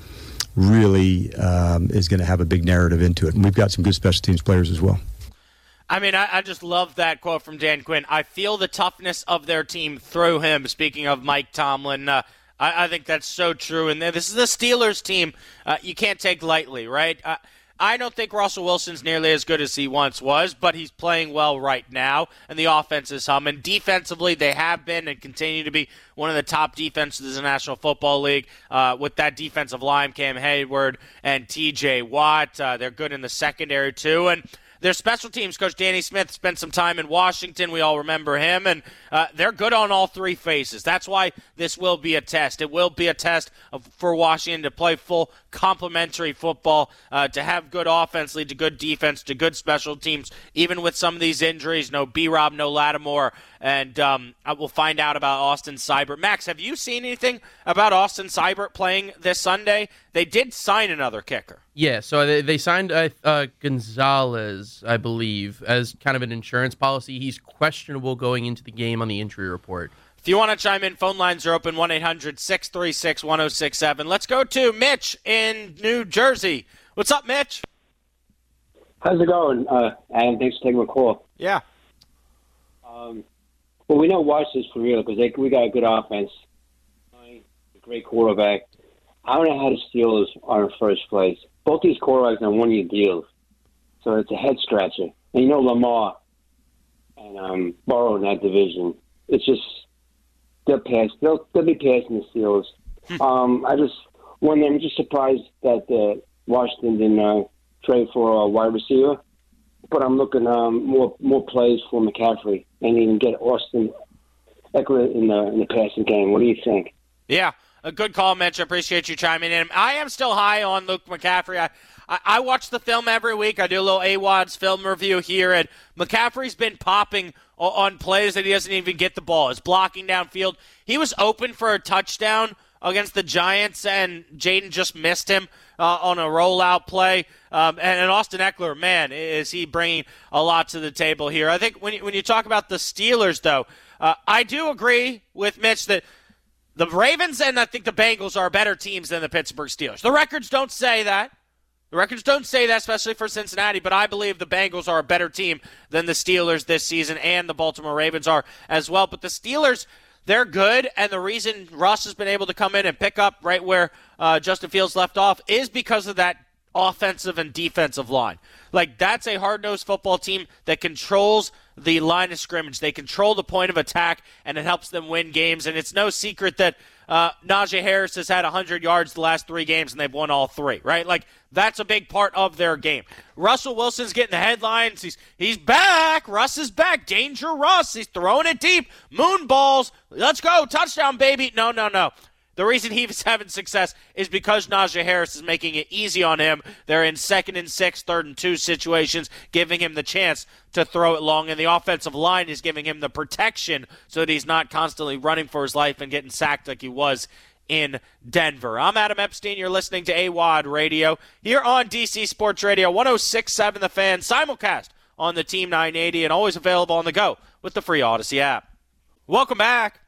[SPEAKER 8] really um, is going to have a big narrative into it. And we've got some good special teams players as well.
[SPEAKER 6] I mean, I, I just love that quote from Dan Quinn. I feel the toughness of their team through him, speaking of Mike Tomlin. Uh, I, I think that's so true. And this is the Steelers team uh, you can't take lightly, right? Uh, I don't think Russell Wilson's nearly as good as he once was, but he's playing well right now, and the offense is humming. Defensively, they have been and continue to be one of the top defenses in the National Football League uh, with that defensive line, Cam Hayward and T J Watt. Uh, they're good in the secondary, too, and their special teams coach Danny Smith spent some time in Washington. We all remember him, and uh, they're good on all three phases. That's why this will be a test. It will be a test of, for Washington to play full complementary football, uh, to have good offense lead to good defense, to good special teams, even with some of these injuries. No B-Rob, no Lattimore, and um, we'll find out about Austin Seibert. Max, have you seen anything about Austin Seibert playing this Sunday? They did sign another kicker.
[SPEAKER 11] Yeah, so they, they signed uh, uh, Gonzalez, I believe, as kind of an insurance policy. He's questionable going into the game on the injury report.
[SPEAKER 6] If you want to chime in, phone lines are open, one eight hundred six three six one oh six seven. Let's go to Mitch in New Jersey. What's up, Mitch?
[SPEAKER 12] How's it going, uh, Adam? Thanks for taking my call.
[SPEAKER 6] Yeah.
[SPEAKER 12] Um, well, we know Washington's for real because we got a good offense, a great quarterback. I don't know how the Steelers are in first place. Both these quarterbacks on one-year deals, so it's a head-scratcher. And you know Lamar and um, Burrow in that division. It's just they'll pass. They'll they'll be passing the Steelers. um, I just wonder. I'm just surprised that uh, Washington didn't uh, trade for a wide receiver, but I'm looking um, more more plays for McCaffrey and even get Austin Eckler in the in the passing game. What do you think?
[SPEAKER 6] Yeah. A good call, Mitch. I appreciate you chiming in. I am still high on Luke McCaffrey. I, I, I watch the film every week. I do a little A W O D's film review here, and McCaffrey's been popping on plays that he doesn't even get the ball. He's blocking downfield. He was open for a touchdown against the Giants, and Jaden just missed him uh, on a rollout play. Um, and, and Austin Eckler, man, is he bringing a lot to the table here. I think when you, when you talk about the Steelers, though, uh, I do agree with Mitch that the Ravens and I think the Bengals are better teams than the Pittsburgh Steelers. The records don't say that. The records don't say that, especially for Cincinnati, but I believe the Bengals are a better team than the Steelers this season, and the Baltimore Ravens are as well. But the Steelers, they're good, and the reason Russ has been able to come in and pick up right where uh, Justin Fields left off is because of that offensive and defensive line. Like, that's a hard-nosed football team that controls the line of scrimmage. They control the point of attack, and it helps them win games. And it's no secret that uh, Najee Harris has had one hundred yards the last three games, and they've won all three, right? Like, that's a big part of their game. Russell Wilson's getting the headlines. He's he's back. Russ is back. Danger Russ. He's throwing it deep. Moon balls. Let's go. Touchdown, baby. No, no, no. The reason he's having success is because Najee Harris is making it easy on him. They're in second and six, third and two situations, giving him the chance to throw it long, and the offensive line is giving him the protection so that he's not constantly running for his life and getting sacked like he was in Denver. I'm Adam Epstein. You're listening to A W O D Radio here on D C Sports Radio, one oh six point seven The Fan, simulcast on the Team nine eighty, and always available on the go with the free Odyssey app. Welcome back.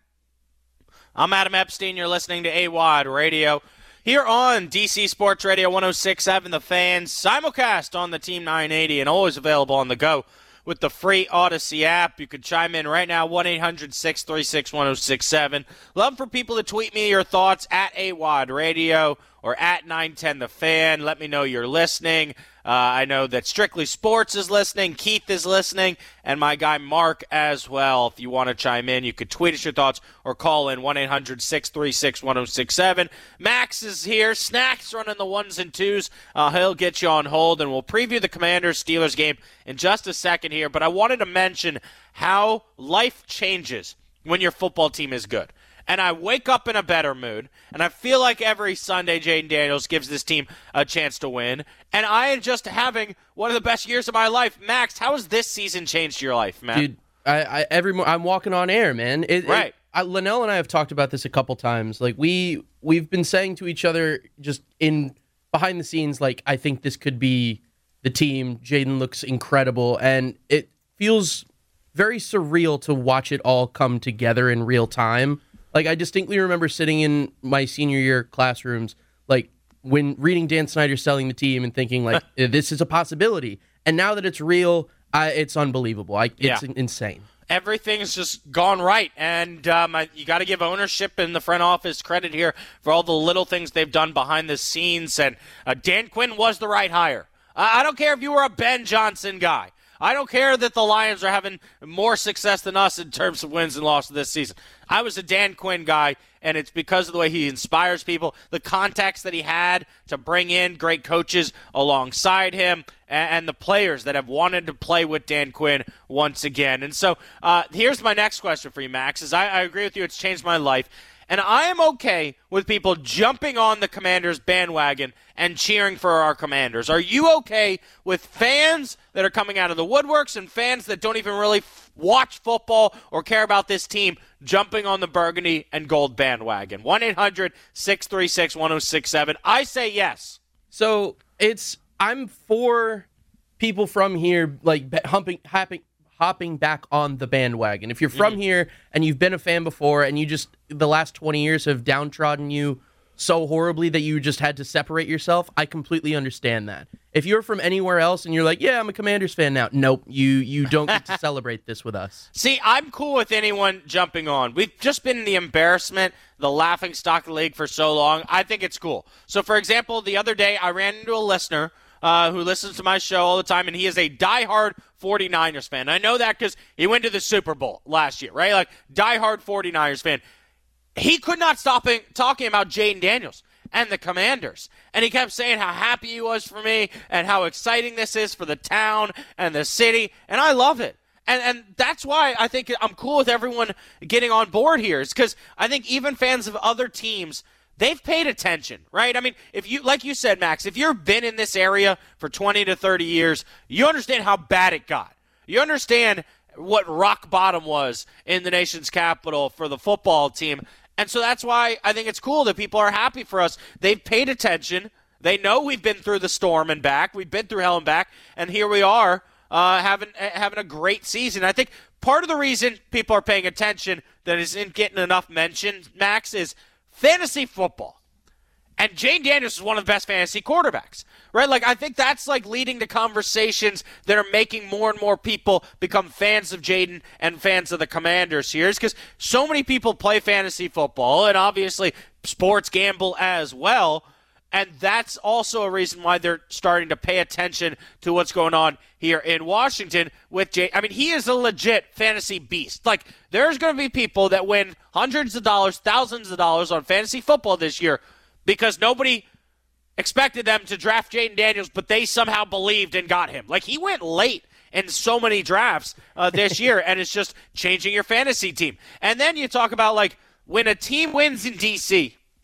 [SPEAKER 6] I'm Adam Epstein. You're listening to A W O D Radio here on D C Sports Radio, one oh six point seven The Fan, simulcast on the Team nine eighty, and always available on the go with the free Odyssey app. You can chime in right now, one eight hundred, six three six, one oh six seven. Love for people to tweet me your thoughts at A W O D Radio or at nine ten The Fan. Let me know you're listening. Uh, I know that Strictly Sports is listening, Keith is listening, and my guy Mark as well. If you want to chime in, you could tweet us your thoughts or call in one eight hundred, six three six, one oh six seven. Max is here. Snacks running the ones and twos. Uh, he'll get you on hold, and we'll preview the Commanders-Steelers game in just a second here. But I wanted to mention how life changes when your football team is good. And I wake up in a better mood, and I feel like every Sunday Jayden Daniels gives this team a chance to win, and I am just having one of the best years of my life. Max, how has this season changed your life, man?
[SPEAKER 11] Dude, I, I every mo- I'm walking on air, man. It,
[SPEAKER 6] right.
[SPEAKER 11] It, I, Linnell and I have talked about this a couple times. Like we we've been saying to each other just in behind the scenes, like I think this could be the team. Jayden looks incredible, and it feels very surreal to watch it all come together in real time. Like, I distinctly remember sitting in my senior year classrooms, like, when reading Dan Snyder selling the team and thinking, like, this is a possibility. And now that it's real, I, it's unbelievable. I, it's
[SPEAKER 6] yeah.
[SPEAKER 11] insane.
[SPEAKER 6] Everything's just gone right, and um, I, you got to give ownership and the front office credit here for all the little things they've done behind the scenes, and uh, Dan Quinn was the right hire. Uh, I don't care if you were a Ben Johnson guy. I don't care that the Lions are having more success than us in terms of wins and losses this season. I was a Dan Quinn guy, and it's because of the way he inspires people, the contacts that he had to bring in great coaches alongside him, and the players that have wanted to play with Dan Quinn once again. And so uh, here's my next question for you, Max, is I, I agree with you. It's changed my life. And I am okay with people jumping on the Commanders bandwagon and cheering for our Commanders. Are you okay with fans that are coming out of the woodworks and fans that don't even really f- watch football or care about this team jumping on the burgundy and gold bandwagon? one eight hundred, six three six, one oh six seven. I say yes.
[SPEAKER 11] So it's I'm for people from here, like humping, hopping, hopping back on the bandwagon. If you're from mm-hmm. here and you've been a fan before and you just the last twenty years have downtrodden you so horribly that you just had to separate yourself, I completely understand that. If you're from anywhere else and you're like, yeah, I'm a Commanders fan now, nope, you you don't get to celebrate this with us.
[SPEAKER 6] See, I'm cool with anyone jumping on. We've just been the embarrassment, the laughing stock of the league for so long. I think it's cool. So, for example, the other day I ran into a listener uh, who listens to my show all the time, and he is a diehard 49ers fan. I know that because he went to the Super Bowl last year, right? Like, diehard 49ers fan. He could not stop talking about Jayden Daniels and the Commanders. And he kept saying how happy he was for me and how exciting this is for the town and the city. And I love it. And and that's why I think I'm cool with everyone getting on board here. It's because I think even fans of other teams, they've paid attention, right? I mean, if you, like you said, Max, if you've been in this area for twenty to thirty years, you understand how bad it got. You understand what rock bottom was in the nation's capital for the football team. And so that's why I think it's cool that people are happy for us. They've paid attention. They know we've been through the storm and back. We've been through hell and back. And here we are uh, having having a great season. I think part of the reason people are paying attention that isn't getting enough mention, Max, is fantasy football. And Jayden Daniels is one of the best fantasy quarterbacks, right? Like, I think that's, like, leading to conversations that are making more and more people become fans of Jayden and fans of the Commanders here. It's because so many people play fantasy football and obviously sports gamble as well. And that's also a reason why they're starting to pay attention to what's going on here in Washington with Jay. I mean, he is a legit fantasy beast. Like, there's going to be people that win hundreds of dollars, thousands of dollars on fantasy football this year because nobody expected them to draft Jayden Daniels, but they somehow believed and got him. Like, he went late in so many drafts uh, this year, and it's just changing your fantasy team. And then you talk about, like, when a team wins in D C,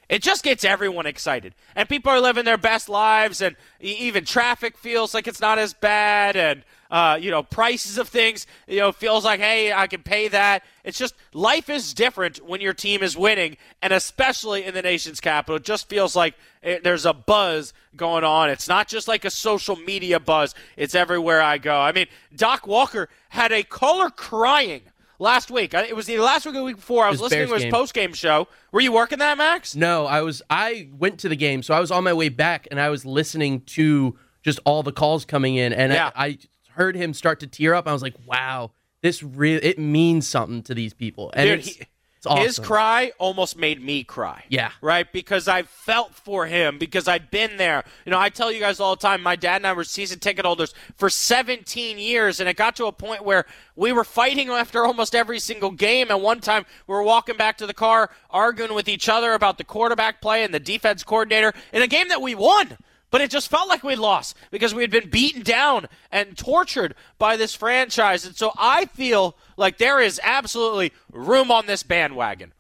[SPEAKER 6] it just gets everyone excited. And people are living their best lives, and even traffic feels like it's not as bad, and uh, you know, prices of things, you know, feels like, hey, I can pay that. It's just life is different when your team is winning, and especially in the nation's capital. It just feels like it, there's a buzz going on. It's not just like a social media buzz. It's everywhere I go. I mean, Doc Walker had a caller crying last week. It was either last week or the week before. I was listening to his post-game show. Were you working that, Max?
[SPEAKER 11] No, I was. I went to the game, so I was on my way back, and I was listening to just all the calls coming in, and yeah. I, I heard him start to tear up. I was like, wow, this really, it means something to these people. And
[SPEAKER 6] Dude,
[SPEAKER 11] it's,
[SPEAKER 6] he,
[SPEAKER 11] it's awesome.
[SPEAKER 6] His cry almost made me cry.
[SPEAKER 11] Yeah.
[SPEAKER 6] Right? Because I felt for him, because I've been there. You know, I tell you guys all the time, my dad and I were season ticket holders for seventeen years, and it got to a point where we were fighting after almost every single game, and one time we were walking back to the car arguing with each other about the quarterback play and the defense coordinator in a game that we won. But it just felt like we'd lost because we had been beaten down and tortured by this franchise. And so I feel like there is absolutely room on this bandwagon.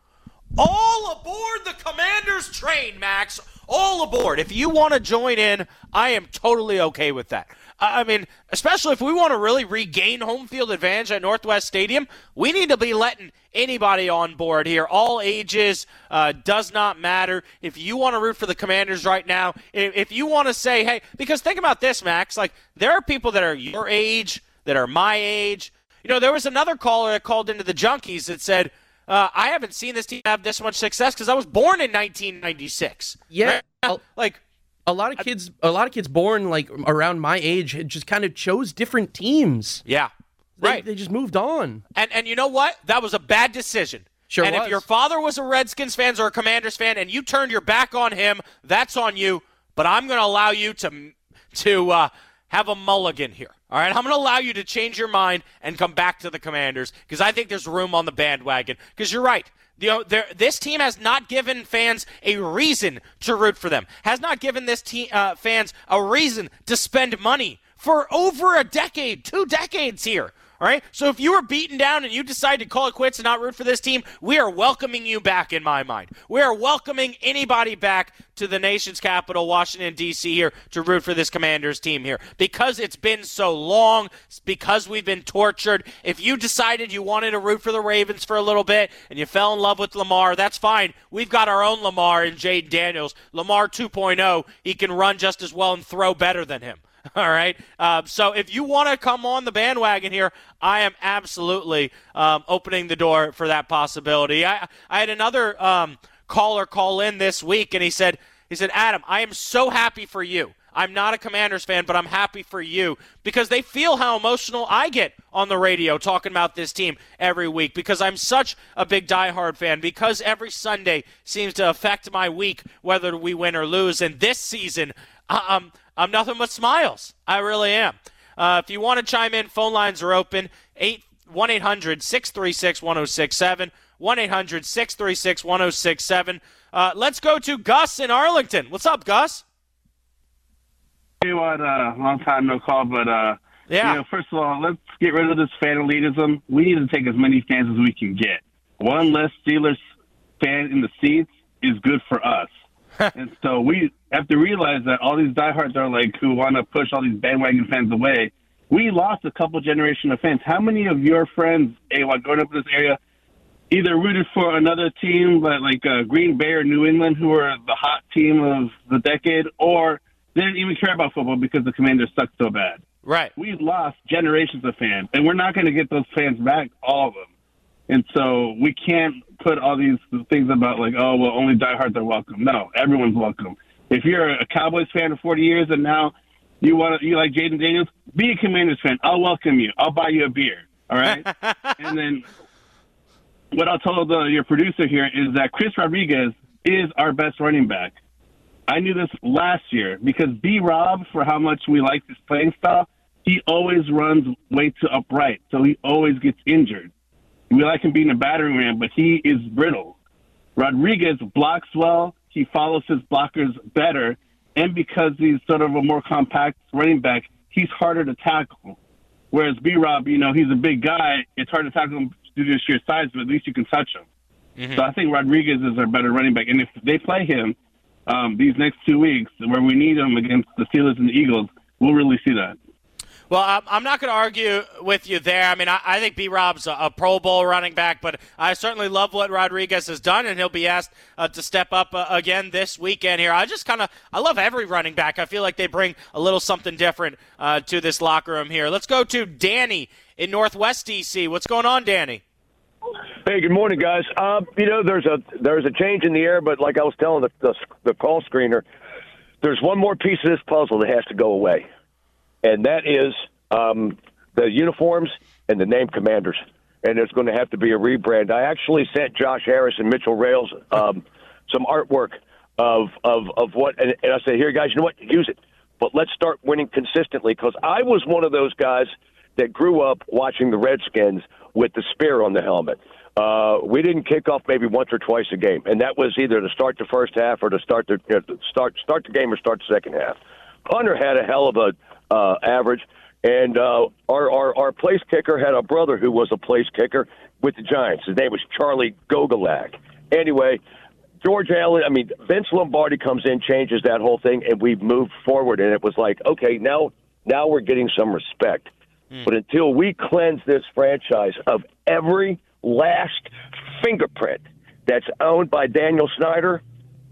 [SPEAKER 6] All aboard the Commanders train, Max. All aboard. If you want to join in, I am totally okay with that. I mean, especially if we want to really regain home field advantage at Northwest Stadium, we need to be letting anybody on board here. All ages, uh, does not matter. If you want to root for the Commanders right now, if, if you want to say, hey, because think about this, Max, like there are people that are your age, that are my age. You know, there was another caller that called into the Junkies that said, uh, I haven't seen this team have this much success because I was born in nineteen ninety-six.
[SPEAKER 11] Yeah.
[SPEAKER 6] Right? Like,
[SPEAKER 11] A lot of kids, a lot of kids born like around my age, had just kind of chose different teams.
[SPEAKER 6] Yeah,
[SPEAKER 11] they,
[SPEAKER 6] right.
[SPEAKER 11] They just moved on.
[SPEAKER 6] And and you know what? That was a bad decision.
[SPEAKER 11] Sure
[SPEAKER 6] and
[SPEAKER 11] was.
[SPEAKER 6] if your father was a Redskins fan or a Commanders fan, and you turned your back on him, that's on you. But I'm going to allow you to to uh, have a mulligan here. All right, I'm going to allow you to change your mind and come back to the Commanders because I think there's room on the bandwagon. Because you're right. You know, this team has not given fans a reason to root for them, has not given this team, uh, fans a reason to spend money for over a decade, two decades here. All right, so if you were beaten down and you decide to call it quits and not root for this team, we are welcoming you back in my mind. We are welcoming anybody back to the nation's capital, Washington, D C here to root for this Commanders team here. Because it's been so long, because we've been tortured. If you decided you wanted to root for the Ravens for a little bit and you fell in love with Lamar, that's fine. We've got our own Lamar in Jaden Daniels. Lamar two point oh, he can run just as well and throw better than him. All right. Um, so if you want to come on the bandwagon here, I am absolutely um, opening the door for that possibility. I, I had another um, caller call in this week, and he said, he said, Adam, I am so happy for you. I'm not a Commanders fan, but I'm happy for you because they feel how emotional I get on the radio talking about this team every week because I'm such a big diehard fan, because every Sunday seems to affect my week whether we win or lose. And this season, um, I'm nothing but smiles. I really am. Uh, if you want to chime in, phone lines are open. one eight hundred six three six one oh six seven. one eight hundred six three six one oh six seven. Uh, let's go to Gus in Arlington. What's up, Gus?
[SPEAKER 13] Hey, what? Uh, long time no call, but uh,
[SPEAKER 6] yeah.
[SPEAKER 13] You know, first of all, let's get rid of this fan elitism. We need to take as many fans as we can get. One less Steelers fan in the seats is good for us. And so we have to realize that all these diehards are like who want to push all these bandwagon fans away. We lost a couple generation of fans. How many of your friends, hey, while growing up in this area, either rooted for another team like, like uh, Green Bay or New England, who were the hot team of the decade, or didn't even care about football because the Commanders sucked so bad?
[SPEAKER 6] Right.
[SPEAKER 13] We've lost generations of fans, and we're not going to get those fans back, all of them. And so we can't put all these things about like, oh, well, only diehards are welcome. No, everyone's welcome. If you're a Cowboys fan for forty years and now you want to, you like Jaden Daniels, be a Commanders fan. I'll welcome you. I'll buy you a beer. All right. And then what I'll tell the, your producer here is that Chris Rodriguez is our best running back. I knew this last year because B-Rob, for how much we like his playing style, he always runs way too upright. So he always gets injured. We like him being a battering ram, but he is brittle. Rodriguez blocks well. He follows his blockers better. And because he's sort of a more compact running back, he's harder to tackle. Whereas B-Rob, you know, he's a big guy. It's hard to tackle him due to his sheer size, but at least you can touch him. Mm-hmm. So I think Rodriguez is our better running back. And if they play him um, these next two weeks where we need him against the Steelers and the Eagles, we'll really see that.
[SPEAKER 6] Well, I'm not going to argue with you there. I mean, I, I think B-Rob's a, a Pro Bowl running back, but I certainly love what Rodriguez has done, and he'll be asked uh, to step up uh, again this weekend here. I just kind of – I love every running back. I feel like they bring a little something different uh, to this locker room here. Let's go to Danny in Northwest D C. What's going on, Danny?
[SPEAKER 14] Hey, good morning, guys. Uh, you know, there's a there's a change in the air, but like I was telling the, the, the call screener, there's one more piece of this puzzle that has to go away. And that is um, the uniforms and the name Commanders. And there's going to have to be a rebrand. I actually sent Josh Harris and Mitchell Rails um, some artwork of of, of what, and, and I said, here, guys, you know what? Use it. But let's start winning consistently, because I was one of those guys that grew up watching the Redskins with the spear on the helmet. Uh, we didn't kick off maybe once or twice a game, and that was either to start the first half or to start the you know, start start the game or start the second half. Punter had a hell of a Uh, average, and uh, our, our our place kicker had a brother who was a place kicker with the Giants. His name was Charlie Gogolak. Anyway, George Allen, I mean, Vince Lombardi comes in, changes that whole thing, and we've moved forward, and it was like, okay, now now we're getting some respect. Mm. But until we cleanse this franchise of every last fingerprint that's owned by Daniel Snyder,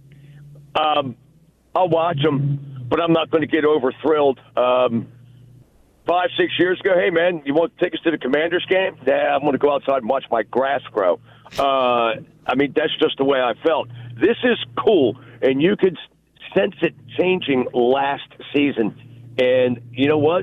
[SPEAKER 14] um, I'll watch them. But I'm not going to get over thrilled. Um, five, six years ago, hey, man, you want to take us to the Commanders game? Nah, I'm going to go outside and watch my grass grow. Uh, I mean, that's just the way I felt. This is cool, and you could sense it changing last season. And you know what?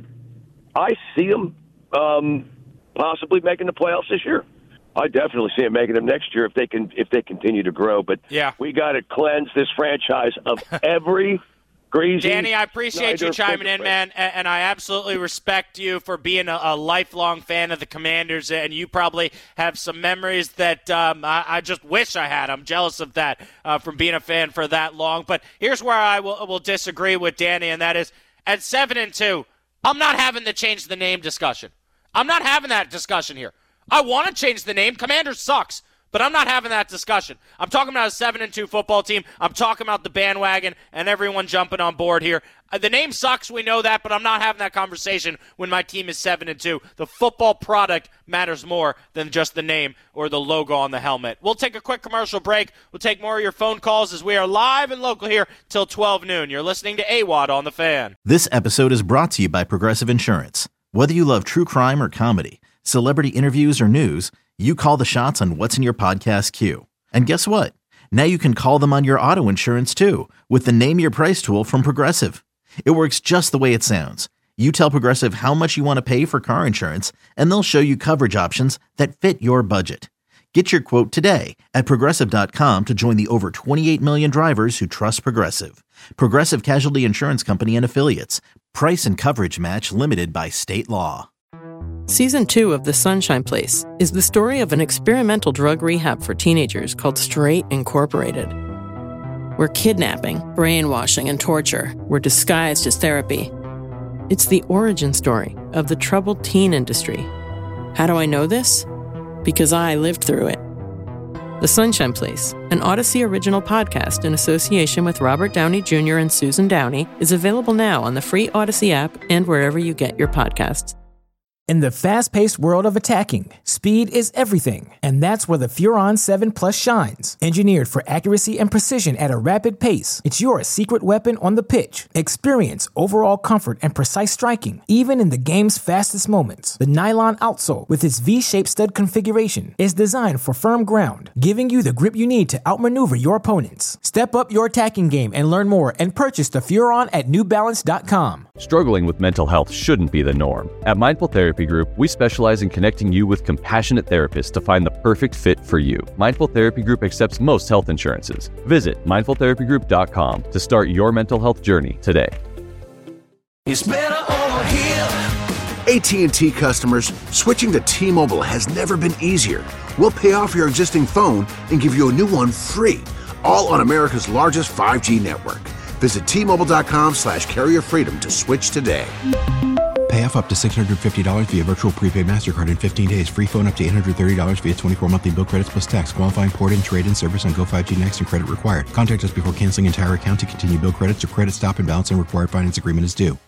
[SPEAKER 14] I see them um, possibly making the playoffs this year. I definitely see them making them next year if they can if they continue to grow. But
[SPEAKER 6] yeah.
[SPEAKER 14] we got to cleanse this franchise of every – Greasy,
[SPEAKER 6] Danny, I appreciate
[SPEAKER 14] Snyder,
[SPEAKER 6] you chiming in, man, and I absolutely respect you for being a, a lifelong fan of the Commanders, and you probably have some memories that um, I, I just wish I had. I'm jealous of that uh, from being a fan for that long. But here's where I will, will disagree with Danny, and that is at seven and two, I'm not having the change the name discussion. I'm not having that discussion here. I want to change the name. Commanders sucks. But I'm not having that discussion. I'm talking about a seven and two football team. I'm talking about the bandwagon and everyone jumping on board here. Uh, the name sucks, we know that, but I'm not having that conversation when my team is seven and two. The football product matters more than just the name or the logo on the helmet. We'll take a quick commercial break. We'll take more of your phone calls as we are live and local here till twelve noon. You're listening to A W O D on The Fan.
[SPEAKER 1] This episode is brought to you by Progressive Insurance. Whether you love true crime or comedy, celebrity interviews or news, you call the shots on what's in your podcast queue. And guess what? Now you can call them on your auto insurance too with the Name Your Price tool from Progressive. It works just the way it sounds. You tell Progressive how much you want to pay for car insurance, and they'll show you coverage options that fit your budget. Get your quote today at Progressive dot com to join the over twenty-eight million drivers who trust Progressive. Progressive Casualty Insurance Company and Affiliates. Price and coverage match limited by state law.
[SPEAKER 2] Season two of The Sunshine Place is the story of an experimental drug rehab for teenagers called Straight Incorporated, where kidnapping, brainwashing, and torture were disguised as therapy. It's the origin story of the troubled teen industry. How do I know this? Because I lived through it. The Sunshine Place, an Odyssey original podcast in association with Robert Downey Junior and Susan Downey, is available now on the free Odyssey app and wherever you get your podcasts.
[SPEAKER 15] In the fast-paced world of attacking, speed is everything, and that's where the Furon seven Plus shines. Engineered for accuracy and precision at a rapid pace, it's your secret weapon on the pitch. Experience overall comfort and precise striking, even in the game's fastest moments. The nylon outsole, with its V-shaped stud configuration, is designed for firm ground, giving you the grip you need to outmaneuver your opponents. Step up your attacking game and learn more and purchase the Furon at New Balance dot com.
[SPEAKER 7] Struggling with mental health shouldn't be the norm. At Mindful Therapy Group, we specialize in connecting you with compassionate therapists to find the perfect fit for you. Mindful Therapy Group accepts most health insurances. Visit mindful therapy group dot com to start your mental health journey today.
[SPEAKER 3] It's better over here. A T and T customers, switching to T-Mobile has never been easier. We'll pay off your existing phone and give you a new one free, all on America's largest five G network. Visit T Mobile dot com slash carrier freedom to switch today.
[SPEAKER 4] Pay off up to six hundred fifty dollars via virtual prepaid MasterCard in fifteen days. Free phone up to eight hundred thirty dollars via twenty-four monthly bill credits plus tax. Qualifying port and trade-in service on Go five G Next and credit required. Contact us before canceling entire account to continue bill credits or credit stop and balance on required finance agreement is due.